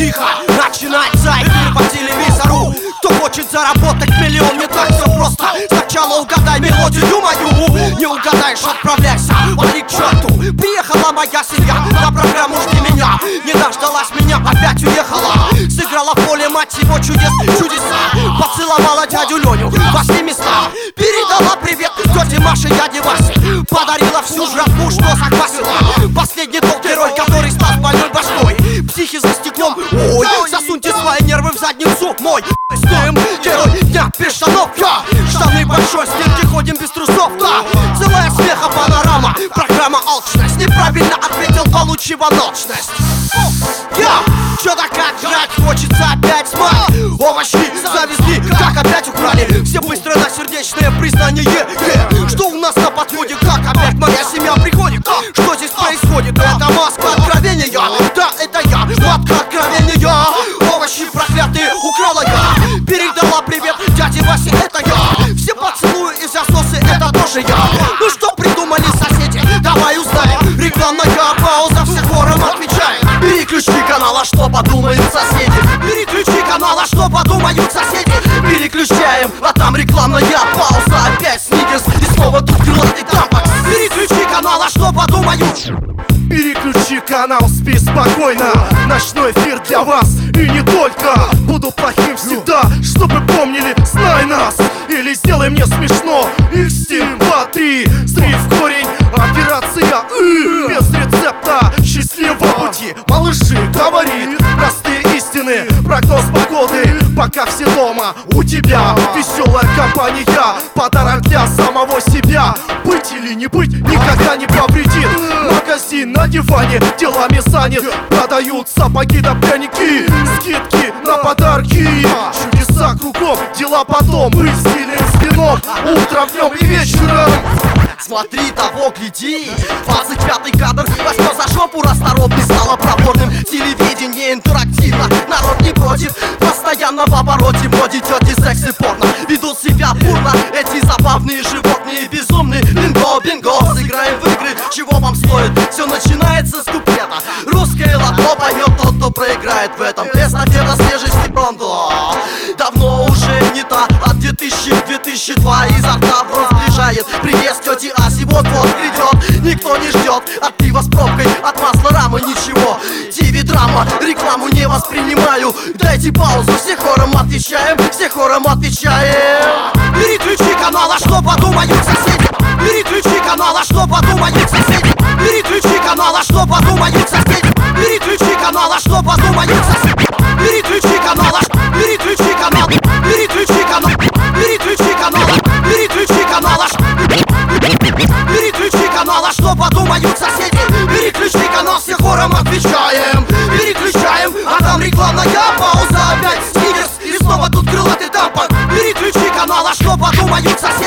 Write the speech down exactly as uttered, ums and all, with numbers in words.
тихо, начинается эфир по телевизору. Кто хочет заработать миллион, не так все просто. Сначала угадай мелодию мою, не угадаешь, отправляйся, вали к черту. Приехала моя семья на программу «Жди меня». Не дождалась меня, опять уехала. Сыграла в поле, мать его, чудес, чудеса. Поцеловала дядю Леню во все места. Передала привет тете Маше, дяде Васе. Подарила всю жратву, что захватила. Последний долг герой, который стал больной башкой. Психи за стеклом, ой, засуньте свои нервы в задницу мой. С ним герой дня без штанов, я. Штаны большой, стенки ходим без трусов, да. Целая смеха панорама, программа алчность. Неправильно ответил, получив ночность. Я, чё-то как жрать хочется опять смак. Овощи завезли, как опять украли. Все быстро на сердечное признание, е, что у нас на подходе, как опять моя семья приходит. Что здесь происходит? Это маска откровения, да, это я, матка откровения. Овощи проклятые украла я. Передала привет дяде Васе, это я. Все поцелуи и засосы, это тоже я. Ну что придумали соседи? Давай узнаем. Рекламная пауза, все хором отвечает. Переключи канал, а что подумают соседи? Переключи канал, а что подумают соседи? Переключаем, а там рекламная пауза. Опять сникерс и снова тут крылатый тампакс. Переключи канал, а что подумают? Переключи канал, спи спокойно. Ночной эфир для вас и не только. Буду плохим всегда, чтобы помнили, знай нас. Или сделай мне смешно. икс два три, зри в корень. Операция «И» без рецепта. Счастливого пути, малыши, говорит простые истины. Прогноз погоды, пока все дома. У тебя веселая компания, подарок для самого себя. Быть или не быть никогда не повредит. Магазин на диване делами занят. Продают сапоги да пряники, скидки на подарки. Чудеса кругом, дела потом. Быть стильным спином, утром, днем и вечером. Смотри, того гляди, двадцать пятый кадр. Возьмет за жопу расторопный, стало проворным. Телевидение интерактивно, народ не против. Постоянно в обороте, моде тети секс и порно. Ведут себя бурно, эти забавные животные безумные. Бинго, бинго, сыграем в игры, чего вам стоит? Все начинается с куплета. Русское лото поет тот, кто проиграет в этом. Эстафета свежести пронто. Давно уже не та, от две тысячи в две тысячи два. Изо рта в рот сближает. Привет, тети Аси, вот-вот придет. Никто не ждет от пива с пробкой, от масла рамы ничего. ТВ-драма, рекламу не воспринимаю. Дайте паузу, все хором отвечаем, все хором отвечаем. Переключи канал, а что подумают соседи? Переключи канал, а что подумают соседи? Переключи канал, а что подумают соседи? Переключи канал, а что подумают соседи? Переключи канал, а переключи канал, переключи канал, переключи канал, переключи канал, переключи канал, а что подумают соседи? Переключи канал, все хором отвечаем. Переключаем, а там рекламная пауза. Опять сникерс и снова тут крылатый тампон. Переключи канал, а что подумают соседи?